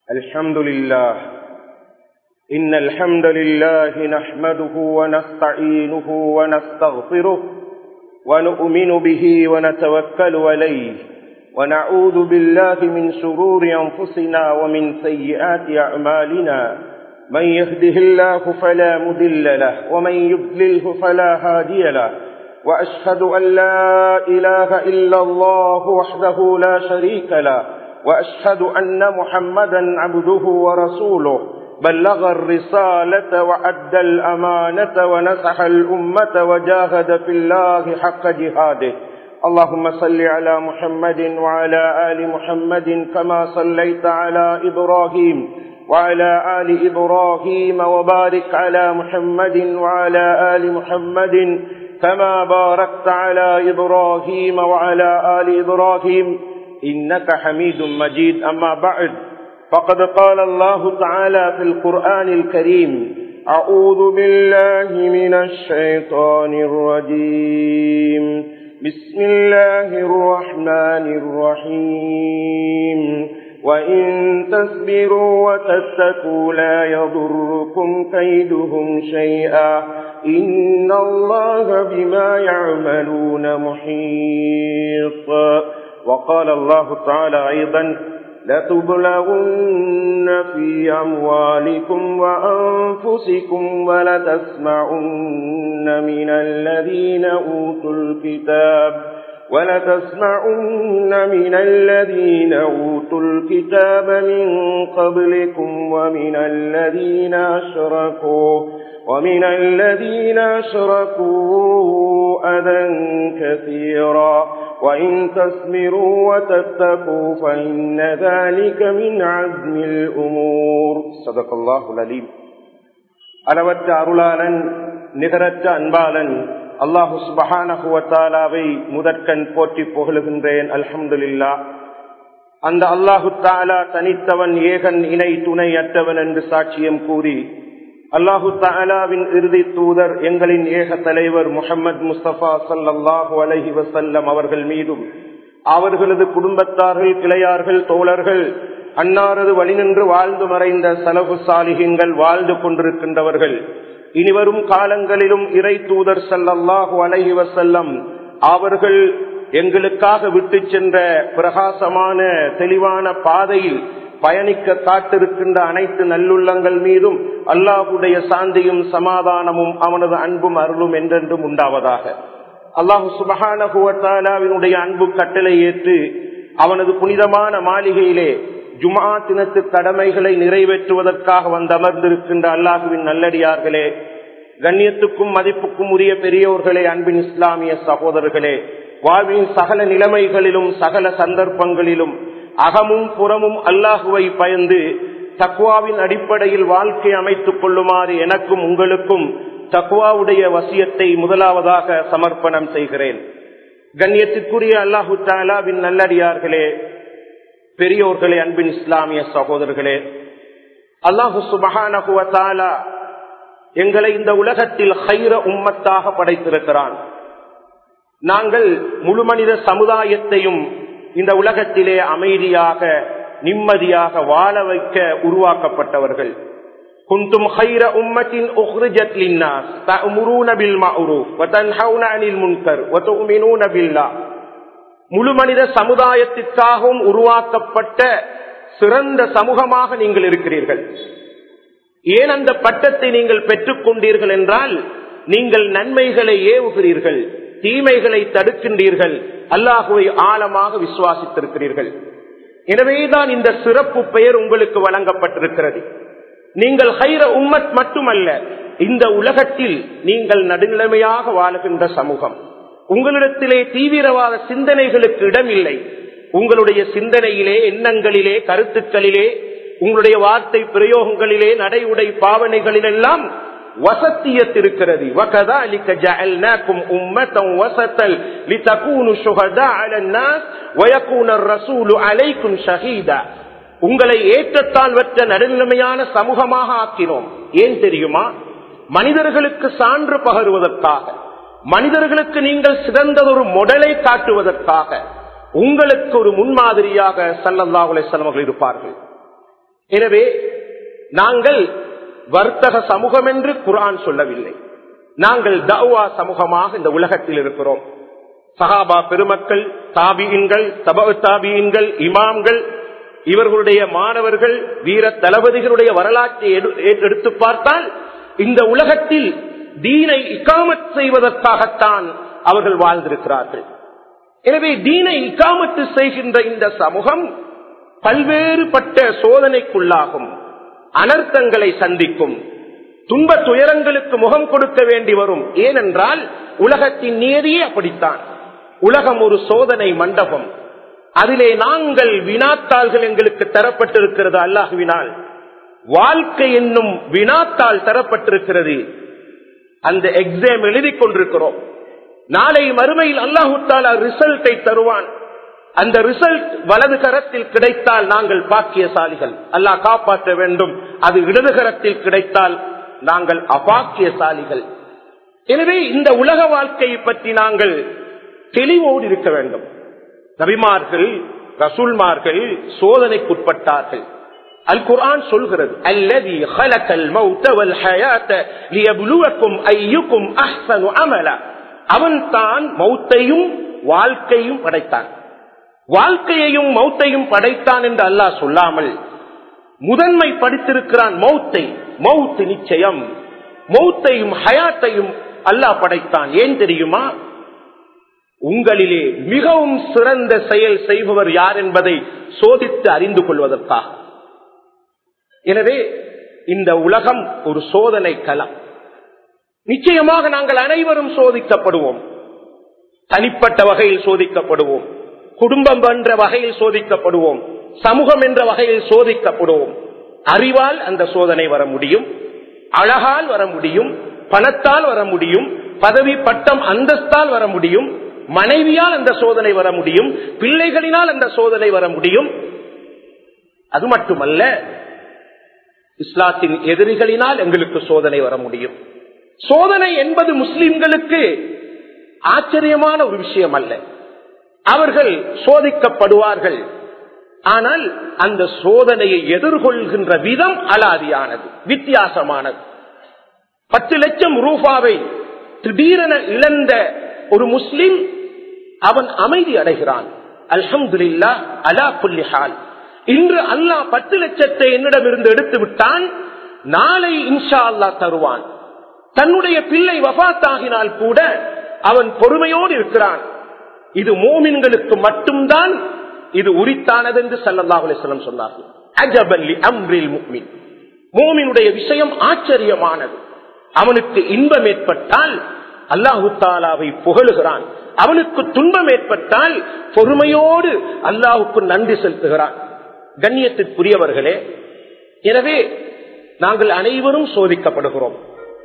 الحمد لله إن الحمد لله نحمده ونستعينه ونستغفره ونؤمن به ونتوكل عليه ونعوذ بالله من شرور أنفسنا ومن سيئات أعمالنا من يهده الله فلا مضل له ومن يضلله فلا هادي له وأشهد أن لا إله إلا الله وحده لا شريك له وأشهد أن محمدا عبده ورسوله بلغ الرسالة وأدى الأمانة ونصح الأمة وجاهد في الله حق جهاده اللهم صل على محمد وعلى آل محمد كما صليت على إبراهيم وعلى آل إبراهيم وبارك على محمد وعلى آل محمد كما باركت على إبراهيم وعلى آل إبراهيم إنك حميد مجيد أما بعد فقد قال الله تعالى في القرآن الكريم أعوذ بالله من الشيطان الرجيم بسم الله الرحمن الرحيم وإن تصبروا وتتقوا لا يضركم كيدهم شيئا إن الله بما يعملون محيط وقال الله تعالى أيضا لتبلغن في أموالكم وأنفسكم ولتسمعن من الذين أوتوا الكتاب من قبلكم ومن الذين أشركوا أذى كثيرا وإن تصبروا وتتقوا فإن ذلك من عزم الأمور صدق الله العليم அளவற்ற அருளாளன் நிகரற்ற அன்பாளன் அல்லாஹு சுப்ஹானஹு வ தஆலாவை முதற்கண் போற்றி புகழுகின்றேன். அல்ஹம்துலில்லாஹ். அந்த அல்லாஹு தஆலா தனித்தவன், ஏகன், இணை துணையற்றவன் என்று சாட்சியம் கூறி அல்லாஹு தஆலாவின் இறுதி தூதர் எங்களின் ஏக தலைவர் முஹம்மது முஸ்தபா ஸல்லல்லாஹு அலைஹி வஸல்லம் அவர்கள் மீதும் அவர்களது குடும்பத்தார்கள், கிளையார்கள், தோழர்கள், அன்னாரது வழிநின்று வாழ்ந்து மறைந்த ஸலஃபு ஸாலிஹீன்கள், வாழ்ந்து கொண்டிருக்கின்றவர்கள், இனிவரும் காலங்களிலும் இறை தூதர் ஸல்லல்லாஹு அலைஹி வஸல்லம் அவர்கள் எங்களுக்காக விட்டு சென்ற பிரகாசமான தெளிவான பாதையில் பயணிக்க காத்திருக்கின்ற அனைத்து நல்லுள்ளங்கள் மீதும் அல்லாஹுடைய சாந்தியும் சமாதானமும் அவனது அன்பும் அருளும் என்றென்றும் உண்டாவதாக. அல்லாஹு சுப்ஹானஹு வ தஆலாவினுடைய அன்பு கட்டளை ஏற்று அவனது புனிதமான மாளிகையிலே ஜும்ஆ தினத்து கடமைகளை நிறைவேற்றுவதற்காக வந்தமர்ந்திருக்கின்ற அல்லாஹுவின் நல்லடியார்களே, கண்ணியத்துக்கும் மதிப்புக்கும் உரிய பெரியோர்களே, அன்பின் இஸ்லாமிய சகோதரர்களே, வாழ்வின் சகல நிலைமைகளிலும் சகல சந்தர்ப்பங்களிலும் அகமும் புறமும் அல்லாஹுவை பயந்து தக்வாவின் அடிப்படையில் வாழ்க்கை அமைத்துக் கொள்ளுமாறு எனக்கும் உங்களுக்கும் தக்வாவுடைய வசியத்தை முதலாவதாக சமர்ப்பணம் செய்கிறேன். கண்ணியத்திற்குரிய அல்லாஹு தஆலாவின் நல்லடியார்களே, பெரியோர்களே, அன்பின் இஸ்லாமிய சகோதரர்களே, அல்லாஹு சுப்ஹானஹு வ தஆலா எங்களை இந்த உலகத்தில் கைர உம்மத்தாக படைத்திருக்கிறான். நாங்கள் முழு மனித சமுதாயத்தையும் இந்த உலகத்திலே அமைதியாக நிம்மதியாக வாழ வைக்க உருவாக்கப்பட்டவர்கள். குந்தும் கைர உம்மத்தின் உக்ரிஜத் லின்னாஸ் தஅமுரூன பில் மஅரூஃப் வ தன்ஹவுன அனில் முன்கர் வ துமினூன பில்லாஹ். முழு மனித சமுதாயத்திற்காகவும் உருவாக்கப்பட்ட சிறந்த சமூகமாக நீங்கள் இருக்கிறீர்கள். ஏன் அந்த பட்டத்தை நீங்கள் பெற்றுக் கொண்டீர்கள் என்றால், நீங்கள் நன்மைகளை ஏவுகிறீர்கள், தீமைகளை தடுக்கின்றீர்கள், அல்லாஹுவை ஆழமாக விசுவாசித்திருக்கிறீர்கள். எனவேதான் இந்த சிறப்பு பெயர் உங்களுக்கு வழங்கப்பட்டிருக்கிறது. நீங்கள் கைர உம்மத் மட்டுமல்ல, இந்த உலகத்தில் நீங்கள் நடுநிலைமையாக வாழுகின்ற சமூகம். உங்களிடத்திலே தீவிரவாத சிந்தனைகளுக்கு இடமில்லை. உங்களுடைய சிந்தனையிலே, எண்ணங்களிலே, கருத்துக்களிலே, உங்களுடைய வார்த்தை பிரயோகங்களிலே, நடை உடை பாவனைகளிலெல்லாம் வசத்தியத் இருக்கிறது. வகதாலிக ஜஅல்நாகும் உம்மத்தன் வஸத்தல் லிதகூனு ஷுஹதா அலன் நாஸ் வயகூன الرسول அலைக்கும் ஷஹீதா. உங்களை ஏற்றத்தாழ்வற்ற நடுநிலைமையான சமூகமாக ஆக்கினோம். ஏன் தெரியுமா? மனிதர்களுக்கு சான்று பகருவதற்காக, மனிதர்களுக்கு நீங்கள் சிறந்ததொரு மொடலை காட்டுவதற்காக, உங்களுக்கு ஒரு முன்மாதிரியாக ஸல்லல்லாஹு அலைஹி வஸல்லம் அவர்கள் இருப்பார்கள். எனவே நாங்கள் வர்த்தக சமூகம் என்று குர்ஆன் சொல்லவில்லை. நாங்கள் தஅவா சமூகமாக இந்த உலகத்தில் இருக்கிறோம். சஹாபா பெருமக்கள், தாபியின்கள், தபஉ தாபியின்கள், இமாம்கள், இவர்களுடைய மாணவர்கள், வீர தளபதிகளுடைய வரலாற்றை எடுத்து பார்த்தால் இந்த உலகத்தில் தீனை இகாமத் செய்வதற்காகத்தான் அவர்கள் வாழ்ந்திருக்கிறார்கள். எனவே தீனை இகாமத்து செய்கின்ற இந்த சமூகம் பல்வேறுபட்ட சோதனைக்குள்ளாகும், அனர்த்தங்களை சந்திக்கும், துன்ப துயரங்களுக்கு முகம் கொடுக்க வேண்டி வரும். ஏனென்றால் உலகத்தின் நியதியே அப்படித்தான். உலகம் ஒரு சோதனை மண்டபம். அதிலே நாங்கள் வினாத்தாள்கள் எங்களுக்கு தரப்பட்டிருக்கிறது. அல்லாஹ்வினால் வாழ்க்கை என்னும் வினாத்தாள் தரப்பட்டிருக்கிறது. அந்த எக்ஸாம் எழுதி கொண்டிருக்கிறோம். நாளை மறுமையில் அல்லாஹு தஆலா ரிசல்ட்டை தருவான். அந்த ரிசல்ட் வலது கரத்தில் கிடைத்தால் நாங்கள் பாக்கியசாலிகள், அல்லாஹ் காப்பாற்ற வேண்டும். அது இடது கரத்தில் கிடைத்தால் நாங்கள் அபாக்கியசாலிகள். எனவே இந்த உலக வாழ்க்கையை பற்றி நாங்கள் தெளிவோடு இருக்க வேண்டும். நபிமார்கள், ரசூல்மார்கள் சோதனைக்குட்பட்டார்கள். அல் குர்ஆன் சொல்கிறது, அல்லதி خلقல் மௌத வல் ஹயாத லியப்லுவக்கும் அய்யுக்கும் அஹ்ஸனு அமலா. அவன் தான் மௌத்தையும் வாழ்க்கையும் படைத்தான். வாழ்க்கையையும் மௌத்தையும் படைத்தான் என்று அல்லாஹ் சொல்லாமல் முதன்மை படித்திருக்கிறான் மௌத்தை. மௌத் நிச்சயம், மௌத்தையும் ஹயாத்தையும் அல்லாஹ் படைத்தான். ஏன் தெரியுமா? உங்களிலே மிகவும் சிறந்த செயல் செய்பவர் யார் என்பதை சோதித்து அறிந்து கொள்வதற்காக. எனவே இந்த உலகம் ஒரு சோதனை களம். நிச்சயமாக நாங்கள் அனைவரும் சோதிக்கப்படுவோம். தனிப்பட்ட வகையில் சோதிக்கப்படுவோம், குடும்பம் என்ற வகையில் சோதிக்கப்படுவோம், சமூகம் என்ற வகையில் சோதிக்கப்படுவோம். அறிவால் அந்த சோதனை வர முடியும், அழகால் வர முடியும், பணத்தால் வர முடியும், பதவி பட்டம் அந்தஸ்தால் வர முடியும், மனைவியால் அந்த சோதனை வர முடியும், பிள்ளைகளினால் அந்த சோதனை வர முடியும். அது மட்டுமல்ல, இஸ்லாத்தின் எதிரிகளினால் எங்களுக்கு சோதனை வர முடியும். சோதனை என்பது முஸ்லிம்களுக்கு ஆச்சரியமான ஒரு விஷயம் அல்ல. அவர்கள் சோதிக்கப்படுவார்கள். ஆனால் அந்த சோதனையை எதிர்கொள்கின்ற விதம் அலாதியானது, வித்தியாசமானது. 10 லட்சம் ரூபாவை திடீரென இழந்த ஒரு முஸ்லிம் அவன் அமைதி அடைகிறான். அல்ஹம்துலில்லாஹ் அலா குல்லி ஹால். இன்று அல்லாஹ் 10 லட்சத்தை என்னிடமிருந்து எடுத்து விட்டான், நாளை இன்ஷா அல்லாஹ் தருவான். தன்னுடைய பிள்ளை வஃபாத்தாகினால் கூட அவன் பொறுமையோடு இருக்கிறான். இது மோமின்களுக்கு மட்டும்தான் இது உரித்தானது என்று ஸல்லல்லாஹு அலைஹி வஸல்லம் சொன்னார்கள். அஜபன் லி அம்ரில் முஃமின். மோமினுடைய விஷயம் ஆச்சரியமானது. அவனுக்கு இன்பம் ஏற்பட்டால் அல்லாஹு தஆலாவை புகழுகிறான். அவனுக்கு துன்பம் ஏற்பட்டால் பொறுமையோடு அல்லாஹ்வுக்கு நன்றி செலுத்துகிறான். கண்ணியத்திற்குரியவர்களே, எனவே நாங்கள் அனைவரும் சோதிக்கப்படுகிறோம்.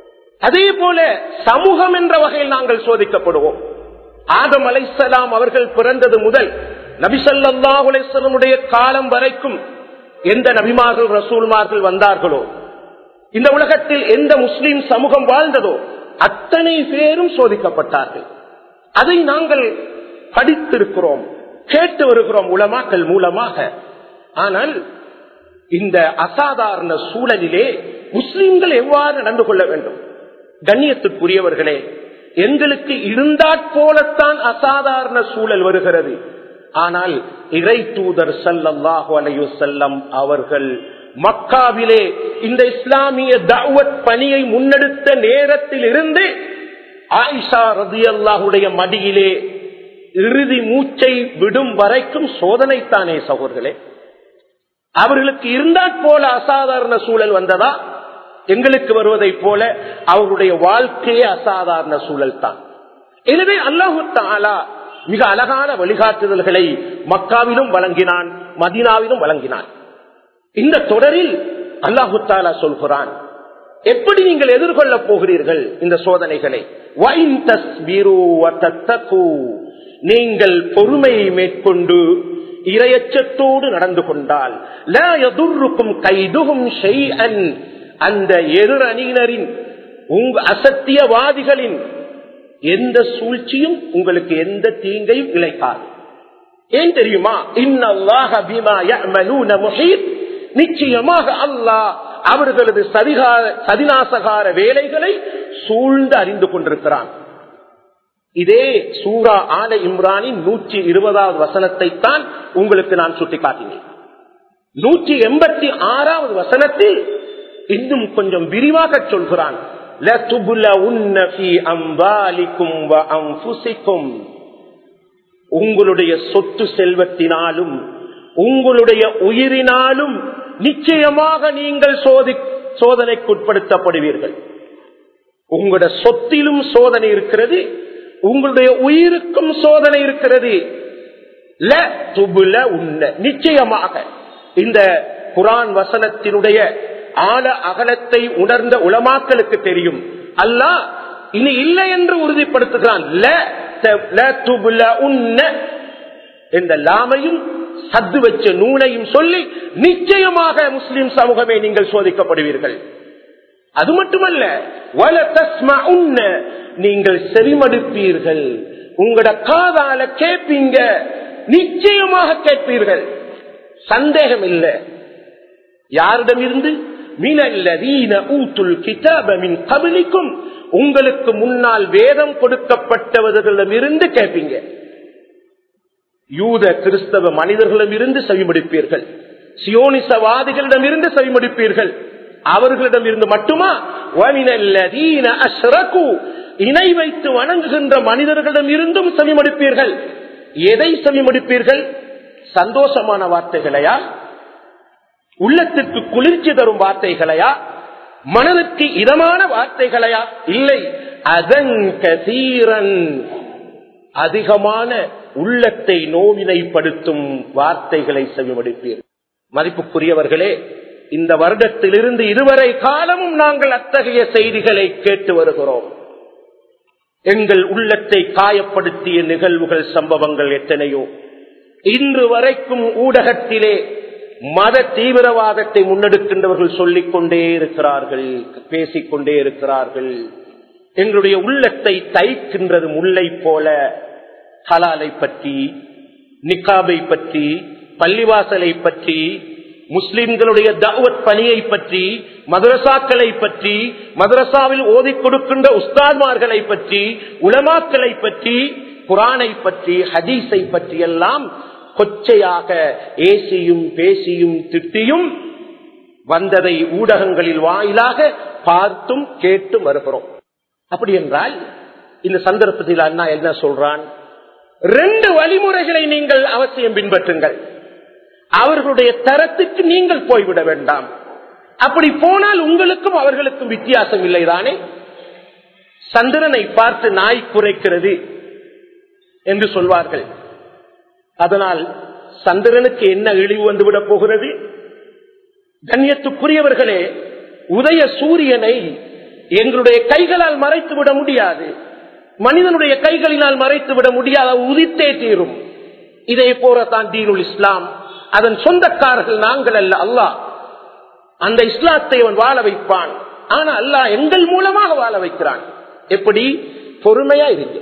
அதே போல சமூகம் என்ற வகையில் நாங்கள் சோதிக்கப்படுவோம். ஆதம் அலைஹிஸ்ஸலாம் அவர்கள் பிறந்தது முதல் நபி ஸல்லல்லாஹு அலைஹி வஸல்லமுடைய காலம் வரைக்கும் எந்த நபிமார்கள் ரசூல்மார்கள் வந்தார்களோ, இந்த உலகத்தில் எந்த முஸ்லிம் சமூகம் வாழ்ந்ததோ அத்தனை பேரும் சோதிக்கப்பட்டார்கள். அதை நாங்கள் படித்திருக்கிறோம், கேட்டு வருகிறோம் உலமாக்கள் மூலமாக. ஆனால் இந்த அசாதாரண சூழலிலே முஸ்லிம்கள் எவ்வாறு நடந்து கொள்ள வேண்டும்? கண்ணியத்துக்குரியவர்களே, எங்களுக்கு இருந்தாற் போலத்தான் அசாதாரண சூழல் வருகிறது. ஆனால் இறை தூதர் ஸல்லல்லாஹு அலைஹி வஸல்லம் அவர்கள் மக்காவிலே இந்த இஸ்லாமிய தஅவத் பணியை முன்னெடுத்த நேரத்தில் இருந்து ஆயிஷா ரலியல்லாஹுடைய மடியிலே இறுதி மூச்சை விடும் வரைக்கும் சோதனைத்தானே சகோதரர்களே. அவர்களுக்கு இருந்தாற் போல அசாதாரண சூழல் வந்ததா? எங்களுக்கு வருவதை போல அவருடைய வாழ்க்கையே அசாதாரண சூழல் தான். எனவே அல்லாஹு தஆலா மிக அழகான வழிகாட்டுதல்களை மக்காவிலும் வழங்கினான், மதீனாவிலும் வழங்கினான். இந்த தொடரில் அல்லாஹு தஆலா சொல்கிறான், எப்படி நீங்கள் எதிர்கொள்ள போகிறீர்கள் இந்த சோதனைகளை? வஇன் தஸ்பிரு வதத்தகு, நீங்கள் பொறுமையை மேற்கொண்டு இறையச்சத்தோடு நடந்து கொண்டால், லா யதுர்ருக்கும் கைதுஹும் ஷைஅன், அந்த எதிர் அணியினரின் அசத்தியவாதிகளின் எந்த சூழ்ச்சியும் உங்களுக்கு எந்த தீங்கையும் இழைக்காது. ஏன் தெரியுமா? இன்னல்லாஹ பிமா யஅமலூன முஹீத், நிச்சயமாக அல்லாஹ் அவர்களது சதிநாசகார வேலைகளை சூழ்ந்து அறிந்து கொண்டிருக்கிறான். இதே சூரா ஆல இம்ரானின் 120வது வசனத்தை தான் உங்களுக்கு நான் சுட்டிக்காட்டினேன். 186வது வசனத்தில் இன்னும் கொஞ்சம் விரிவாக சொல்கிறான். உங்களுடைய சொத்து செல்வத்தினாலும் உங்களுடைய உயிரினாலும் நிச்சயமாக நீங்கள் சோதனைக்குட்படுத்தப்படுவீர்கள். உங்களுடைய சொத்திலும் சோதனை இருக்கிறது, உங்களுடைய உயிருக்கும் சோதனை இருக்கிறது. நிச்சயமாக இந்த குர்ஆன் வசனத்தினுடைய ஆழ அகலத்தை உணர்ந்த உலமாக்களுக்கு தெரியும். அல்லாஹ் இனி இல்லை என்று உறுதிப்படுத்துகிறான். இந்த லாமையும் சத்து வச்ச நூனையும் சொல்லி நிச்சயமாக முஸ்லிம் சமூகமே நீங்கள் சோதிக்கப்படுவீர்கள். அது மட்டுமல்ல, நீங்கள் செவிமடுப்பீர்கள், உங்களோட காதால கேட்பீங்க, நிச்சயமாக கேட்பீர்கள், சந்தேகம் இல்லை. யாரிடமிருந்து? உங்களுக்கு முன்னால் வேதம் கொடுக்கப்பட்டவர்களிடமிருந்து கேட்பீங்க. யூத கிறிஸ்தவ மனிதர்களிடமிருந்து செவிமடுப்பீர்கள், சியோனிசவாதிகளிடமிருந்து செவிமடுப்பீர்கள். அவர்களிடமிருந்து மட்டுமா? இணை வைத்து வணங்குகின்ற மனிதர்களிடம் இருந்தும் செவிமடுப்பீர்கள். எதை செவிமடுப்பீர்கள்? சந்தோஷமான வார்த்தைகளையா? உள்ளத்திற்கு குளிர்ச்சி தரும் வார்த்தைகளையா? மனதிற்கு இதமான வார்த்தைகளையா? இல்லை, அதன் அதிகமான உள்ளத்தை நோவினைப்படுத்தும் வார்த்தைகளை செவிமடுப்பீர்கள். மதிப்புக்குரியவர்களே, இந்த வருடத்திலிருந்து இதுவரை காலமும் நாங்கள் அத்தகைய செய்திகளை கேட்டு வருகிறோம். எங்கள் உள்ளத்தை காயப்படுத்திய நிகழ்வுகள், சம்பவங்கள் எத்தனையோ. இன்று வரைக்கும் ஊடகத்திலே மத தீவிரவாதத்தை முன்னெடுக்கின்றவர்கள் சொல்லிக் கொண்டே இருக்கிறார்கள், பேசிக்கொண்டே இருக்கிறார்கள். எங்களுடைய உள்ளத்தை தைக்கின்றது முல்லை போல. ஹலாலை பற்றி, நிக்காபை பற்றி, பள்ளிவாசலை பற்றி, முஸ்லிம்களுடைய தஅவத் பணியை பற்றி, மதரசாக்களை பற்றி, மதரசாவில் ஓதிக் கொடுக்கின்ற உஸ்தாத்மார்களை பற்றி, உலமாக்களை பற்றி, குர்ஆனை பற்றி, ஹதீஸை பற்றி எல்லாம் கொச்சையாக ஏசியும் பேசியும் திட்டியும் வந்ததை ஊடகங்களில் வாயிலாக பார்த்தும் கேட்டு வருகிறோம். அப்படி என்றால் இந்த சந்தர்ப்பத்தில் அண்ணா என்ன சொல்றான்? 2 வழிமுறைகளை நீங்கள் அவசியம் பின்பற்றுங்கள். அவர்களுடைய தரத்துக்கு நீங்கள் போய்விட வேண்டாம். அப்படி போனால் உங்களுக்கும் அவர்களுக்கும் வித்தியாசம் இல்லைதானே? சந்திரனை பார்த்து நாய் குறைக்கிறது என்று சொல்வார்கள். அதனால் சந்திரனுக்கு என்ன இழிவு வந்துவிடப் போகிறது? கண்ணியத்துக்குரியவர்களே, உதய சூரியனை எங்களுடைய கைகளால் மறைத்து விட முடியாது, மனிதனுடைய கைகளினால் மறைத்து விட முடியாது, உதித்தே தீரும். இதே போலத்தான் தீனுல் இஸ்லாம். அதன் சொந்தக்காரர்கள் நாங்கள் அல்ல, அல்லாஹ். அந்த இஸ்லாத்தை அவன் வாழ வைப்பான். ஆனா அல்லாஹ் எங்கள் மூலமாக வாழ வைக்கிறான். எப்படி? பொறுமையா இருக்கு.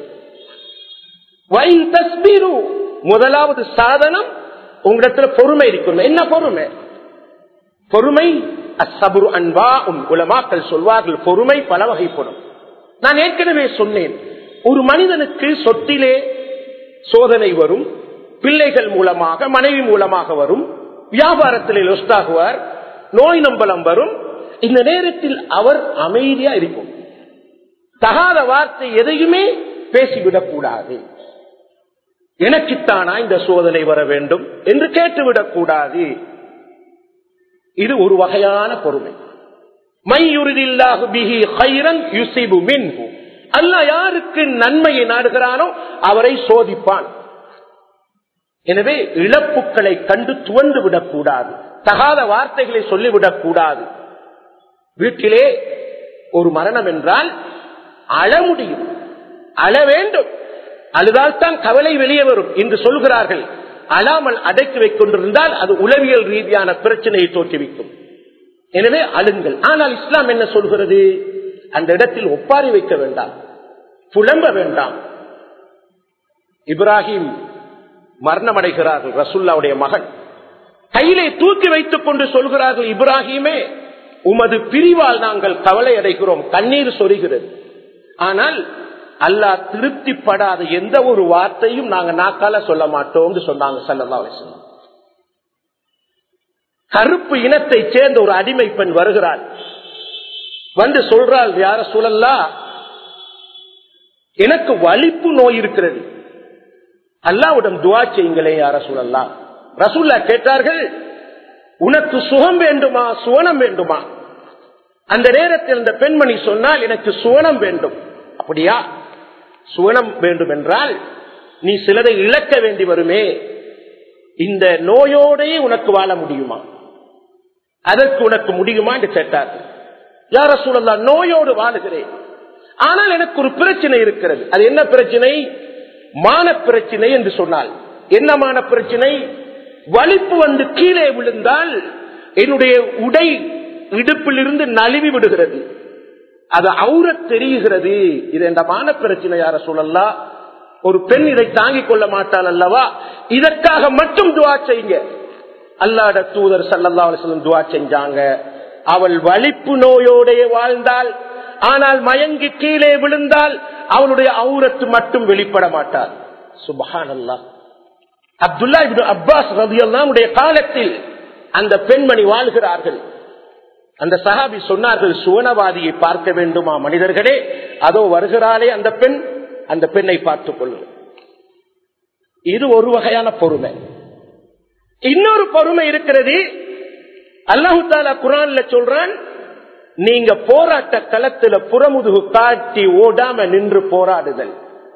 முதலாவது சாதனம் உங்களிடத்துல பொறுமை இருக்கணும். என்ன பொறுமை? பொறுமை அஸ்ஸப்ரு அன்வாஉன். உலமாக்கள் சொல்வார்கள், பொறுமை பல வகைப்படும். நான் ஏற்கனவே சொன்னேன், ஒரு மனிதனுக்கு சொத்திலே சோதனை வரும், பிள்ளைகள் மூலமாக, மனைவி மூலமாக வரும், வியாபாரத்திலே லொஸ்ட் ஆகுவார், நோய் நம்பலம் வரும். இந்த நேரத்தில் அவர் அமைதியா இருக்கும். தகாத வார்த்தை எதையுமே பேசிவிடக் கூடாது. எனக்குத்தானா இந்த சோதனை வர வேண்டும் என்று கேட்டுவிடக் கூடாது. இது ஒரு வகையான பொறுமை. மையுரிதில்லாஹு பிஹி கைரன் யுஸிபு மின்ஹு. அல்லாஹ் யாருக்கு நன்மையை நாடுகிறானோ அவரை சோதிப்பான். எனவே இழப்புகளை கண்டு துவண்டு விடக்கூடாது, தகாத வார்த்தைகளை சொல்லிவிடக் கூடாது. வீட்டிலே ஒரு மரணம் என்றால் அழ முடியும், அழ வேண்டும். அழுதால்தான் கவலை வெளியே வரும் என்று சொல்கிறார்கள். அழாமல் அடக்கி வைக்கொண்டிருந்தால் அது உளவியல் ரீதியான பிரச்சனையை தோற்றுவிக்கும். எனவே அழுங்கள். ஆனால் இஸ்லாம் என்ன சொல்கிறது? அந்த இடத்தில் ஒப்பாரி வைக்க வேண்டாம், புலம்ப வேண்டாம். இப்ராஹிம் மரணமடைகிறார்கள், ரசூலுல்லாஹ்வுடைய மகன். கையிலே தூக்கி வைத்துக் கொண்டு சொல்கிறார்கள், இப்ராஹிமே, உமது பிரிவால் நாங்கள் கவலை அடைகிறோம், கண்ணீர் சொரிகிறது. ஆனால் அல்லாஹ் திருப்திப்படாத எந்த ஒரு வார்த்தையும் நாங்க நாக்கால சொல்ல மாட்டோம் சொன்னாங்க ஸல்லல்லாஹு அலைஹி வஸல்லம். கருப்பு இனத்தை சேர்ந்த ஒரு அடிமை பெண் வருகிறாள், வந்து சொல்றாள், யா ரசூலல்லாஹ், எனக்கு வலிப்பு நோய் இருக்கிறது, அல்லாஹ்விடம் துஆ செய்யுங்களே யா ரசூலல்லாஹ். ரசூலுல்லாஹ் கேட்டார்கள், உனக்கு சுகம் வேண்டுமா சுவனம் வேண்டுமா? அந்த நேரத்தில் அந்த பெண்மணி சொன்னால், எனக்கு சுவனம் வேண்டும். அப்படியா? சுவனம் வேண்டும் என்றால் நீ சிலதை இழக்க வேண்டி வருமே, இந்த நோயோடையே உனக்கு வாழ முடியுமா? அதற்கு உனக்கு முடியுமா என்று கேட்டார்கள். யா ரசூலல்லாஹ், நோயோடு வாழுகிறேன், ஆனால் எனக்கு ஒரு பிரச்சனை இருக்கிறது. அது என்ன பிரச்சனை? மான பிரச்சனை என்று சொன்னால். என்ன மான பிரச்சனை? வலிப்பு வந்து கீழே விழுந்தால் என்னுடைய உடை இடுப்பிலிருந்து நழுவி விடுகிறது, அது அவுரத் தெரிகிறது. இது என்ற மான பிரச்சனை. யா ரசூலல்லாஹ், ஒரு பெண் இதை தாங்கிக் கொள்ள மாட்டாள் அல்லவா, இதற்காக மட்டும் துஆ செய்யுங்க. அல்லாஹ்வுடைய தூதர் ஸல்லல்லாஹு அலைஹி வஸல்லம் துஆ செஞ்சாங்க. அவள் வலிப்பு நோயோடைய வாழ்ந்தாள், ஆனால் மயங்கி கீழே விழுந்தால் அவளுடைய அவுரத்து மட்டும் வெளிப்பட மாட்டாள். சுப்ஹானல்லாஹ். அப்துல்லா இப்னு அப்பாஸ் ரலியல்லாஹு அன்ஹு காலத்தில் அந்த பெண்மணி வாழ்கிறார்கள். அந்த சஹாபி சொன்னார்கள், சுவனவாதியை பார்க்க வேண்டுமா மனிதர்களே, அதோ வருகிறாளே அந்த பெண், அந்த பெண்ணை பார்த்துக் கொள்ளுங்கள். இது ஒரு வகையான பொறுமை. இன்னொரு பொறுமை இருக்கிறது. அல்லாஹ் தஆலா குர்ஆன்ல சொல்றான், நீங்க போராட்ட களத்துல புறமுதுகு காட்டி ஓடாம நின்று போராடுதல்.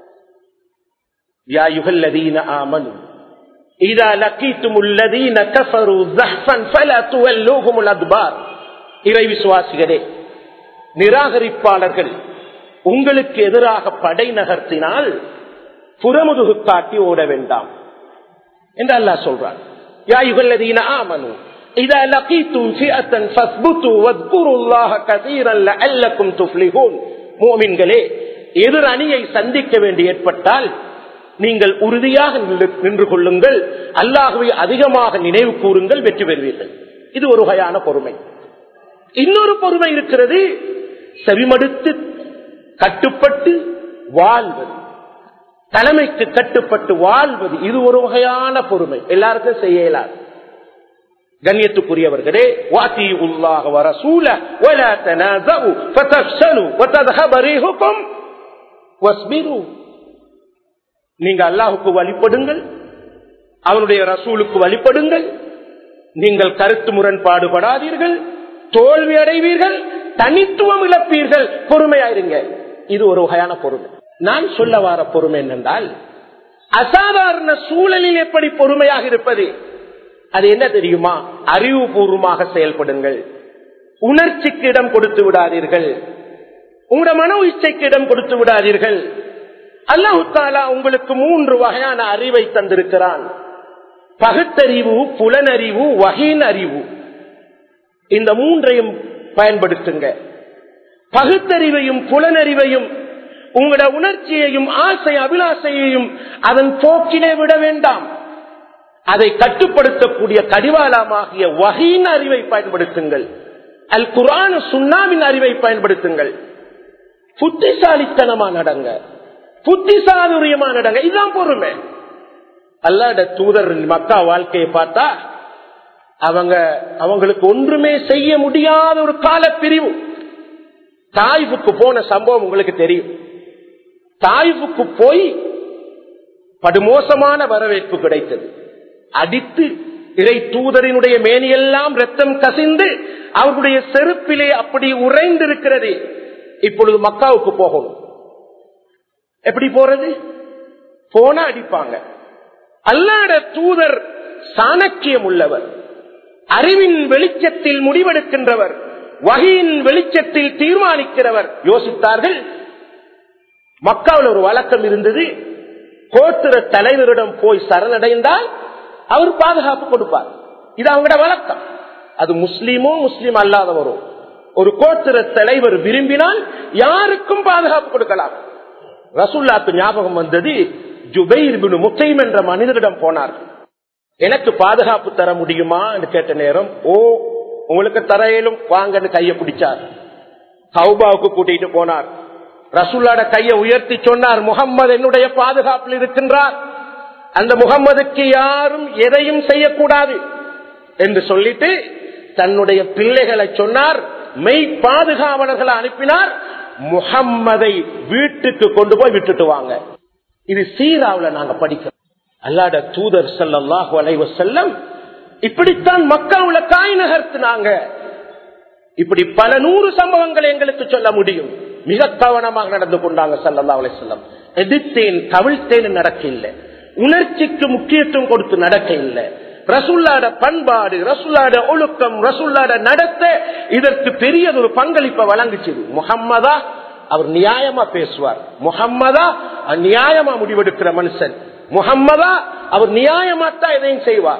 யா அய்யுஹல்லதீன ஆமனு இதா லகீதுமுல் லதீன கஃபரு ஸஹ்ஃபன் ஃபலா துவல்லூஹுமுல் அத்பார். இறை விசுவாசிகளே, நிராகரிப்பாளர்கள் உங்களுக்கு எதிராக படை நகர்த்தினால் புறமுதுகு காட்டி ஓட வேண்டாம் என்று அல்லாஹ் சொல்றான். யா அய்யுஹல்லதீன ஆமனு இதா லகீதும் ஃபிஅத்தன் ஃபஸ்புது வذ்குருல்லாஹ கஸீரன் லஅல்லக்கும் துஃப்லிஹூன். முஃமின்களே, எதிர் அணியை சந்திக்க வேண்டி ஏற்பட்டால் நீங்கள் உறுதியாக நின்று கொள்ளுங்கள், அல்லாஹ்வை அதிகமாக நினைவு கூறுங்கள், வெற்றி பெறுவீர்கள். இது ஒரு வகையான பொறுமை. இன்னொரு பொறுமை இருக்கிறது, செவிமடுத்து கட்டுப்பட்டு வாழ்வது, தலைமைக்கு கட்டுப்பட்டு வாழ்வது. இது ஒரு வகையான பொறுமை, எல்லாருக்கும் செய்ய இயலாது. கண்ணியத்துக்குரியவர்களே, வாத்தியுல்லாஹ வ ரசூலஹு வலா தனாஸு ஃபதஃஷலு வதذهب ரீஹுக்கும் வஸ்பிரு. நீங்க அல்லாஹ்வுக்கு வழிபடுங்கள், அவருடைய ரசூலுக்கு வழிபடுங்கள், நீங்கள் கருத்து முரண்பாடுபடாதீர்கள், தோல்வி அடைவீர்கள், தனித்துவம் இழப்பீர்கள், பொறுமையாயிருங்க. இது ஒரு வகையான பொறுமை. நான் சொல்ல வார பொறுமை என்னென்றால், அசாதாரண சூழலில் எப்படி பொறுமையாக இருப்பது, அது என்ன தெரியுமா? அறிவுபூர்வமாக செயல்படுங்கள், உணர்ச்சிக்கு இடம் கொடுத்து விடாதீர்கள், உங்களுடைய மனோ இச்சைக்கு இடம் கொடுத்து விடாதீர்கள். அல்லாஹ் தஆலா உங்களுக்கு 3 வகையான அறிவை தந்திருக்கிறான். பகுத்தறிவு, புலனறிவு, வஹீன் அறிவு. இந்த 3ஐயும் பயன்படுத்துங்க. பகுத்தறிவையும் புலனறிவையும் உங்களுடைய உணர்ச்சியையும் ஆசை அபிலாசையையும் அதன் போக்கிலே விட வேண்டாம். அதை கட்டுப்படுத்தக்கூடிய கடிவாளமாகிய வஹீன் அறிவை பயன்படுத்துங்கள். அல் குர்ஆன் சுன்னாவின் அறிவை பயன்படுத்துங்கள். புத்திசாலித்தனமா நடங்க, புத்திசாதுரியமா நடங்க. இதுதான் பொறுமை. அல்லாஹ்வுடைய தூதர் மக்கா வாழ்க்கையை பார்த்தா அவங்களுக்கு ஒன்றுமே செய்ய முடியாத ஒரு கால பிரிவு. தாயிஃபுக்கு போன சம்பவம் உங்களுக்கு தெரியும். தாயிஃபுக்கு போய் படுமோசமான வரவேற்பு கிடைத்தது. அடித்து இறை தூதரினுடைய மேனியெல்லாம் ரத்தம் கசிந்து அவர்களுடைய செருப்பிலே அப்படி உறைந்திருக்கிறது. இப்பொழுது மக்காவுக்கு போகணும். எப்படி போறது? போனா அடிப்பாங்க. அல்லாஹ்வுடைய தூதர் சாணக்கியம் உள்ளவர், அறிவின் வெளிச்சத்தில் முடிவெடுக்கின்றவர், வஹீயின் வெளிச்சத்தில் தீர்மானிக்கிறவர். யோசித்தார்கள். மக்காவில் ஒரு வழக்கம் இருந்தது, கோத்திர தலைவரிடம் போய் சரணடைந்தால் அவர் பாதுகாப்பு கொடுப்பார். இது அவங்களோட வழக்கம். அது முஸ்லீமோ முஸ்லீம் அல்லாதவரோ, ஒரு கோத்திர தலைவர் விரும்பினால் யாருக்கும் பாதுகாப்பு கொடுக்கலாம். ரசூலுல்லாஹ்வுக்கு ஞாபகம் வந்தது, ஜுபைர் இப்னு முத்தைம் என்ற மனிதரிடம் போனார். எனக்கு பாதுகாப்பு தர முடியுமா என்று கேட்ட நேரம், ஓ உங்களுக்கு தரையிலும் வாங்கன்னு கையை பிடிச்சார். தௌபாவுக்கு கூட்டிட்டு போனார். ரசூலுல்லாஹ் கையை உயர்த்தி சொன்னார், முகம்மது என்னுடைய பாதுகாப்பில் இருக்கின்றார், அந்த முகம்மதுக்கு யாரும் எதையும் செய்யக்கூடாது என்று சொல்லிட்டு தன்னுடைய பிள்ளைகளை சொன்னார், மெய் பாதுகாவலர்களை அனுப்பினார், முகம்மதை வீட்டுக்கு கொண்டு போய் விட்டுட்டு வாங்க. இது சீராவுல நாங்க படிக்கிறோம். அல்லாஹ்வுடைய தூதர் ஸல்லல்லாஹு அலைஹி வஸல்லம் இப்படித்தான் மக்காவுல காய் நகர்த்தினாங்க. இப்படி பல 100 சம்பவங்களை எங்களுக்கு சொல்ல முடியும். மிக கவனமாக நடந்து கொண்டாங்க ஸல்லல்லாஹு அலைஹி வஸல்லம். எதிர்த்தேன் கவிழ்த்தேன் நடக்க இல்லை, உணர்ச்சிக்கு முக்கியத்துவம் கொடுத்து நடக்க இல்லை. ரசூலுல்லாஹ்வுடைய பண்பாடு, ரசூலுல்லாஹ்வுடைய ஒழுக்கம், ரசூலுல்லாஹ்வுடைய நடத்தை இதற்கு பெரியதொரு பங்களிப்பை வழங்குச்சு. முஹம்மதா அவர் நியாயமா பேசுவார், முஹம்மதா நியாயமா முடிவெடுக்கிற மனுஷன், முஹம்மதா அவர் நியாயமாத்தான் எதையும் செய்வார்.